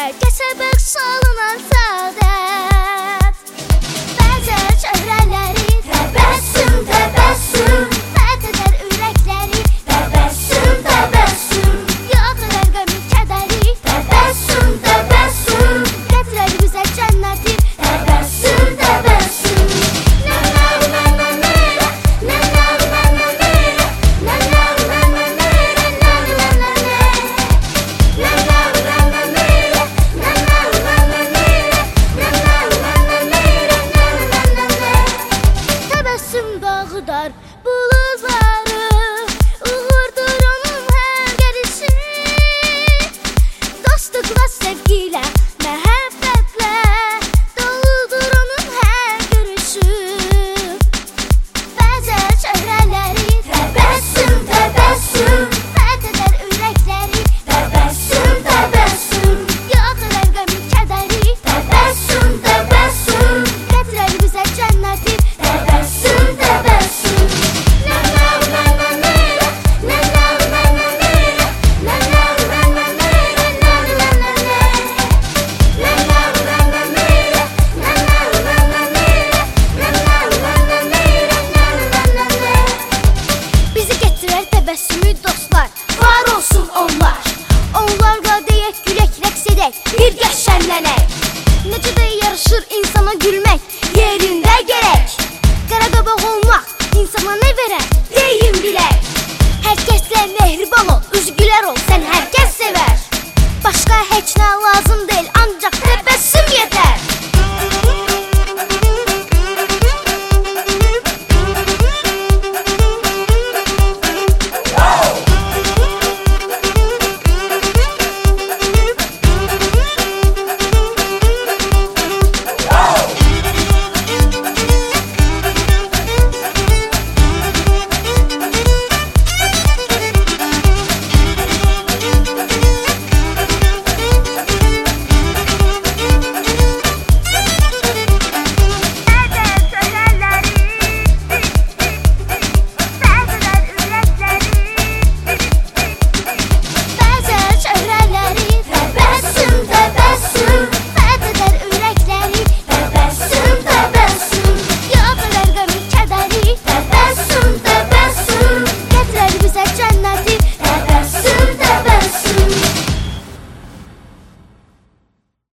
Hər kəsə bəxş olunan saadət. Bəzən çöhrələri təbəssüm, təbəssüm, fəth edər ürəkləri təbəssüm, təbəssüm. Yox edər qəmi kədəri təbəssüm, təbəssüm, gətirər bizə cənnəti təbəssüm, təbəssüm. Dağıdar buludları, uğurdur onun hər gəlişi. Dostluqla, sevgilə, məhəbbətlə doludur onun hər görüşü. Bəzən çöhrələri təbəssüm, təbəssüm, fəth edər ürəkləri təbəssüm, təbəssüm. Yox edər qəmi kədəri təbəssüm, təbəssüm, gətirər bizə cənnəti təbəssüm, təbəssüm. Bizi gətirər təbəssümü dostlar, var olsun onlar. Onlarla deyək, gülək, rəqs edək, birgə şənlənək. Necə də yarışır insana gülmək, yerində gərək. Qaradabaq olmaq insana nə verər, deyin bilək. Hər kəslə mehriban ol, üzü gülər ol, sən hər kəs sevər. Başqa heç nə lazım deyil, ancaq təbəssüm yetər.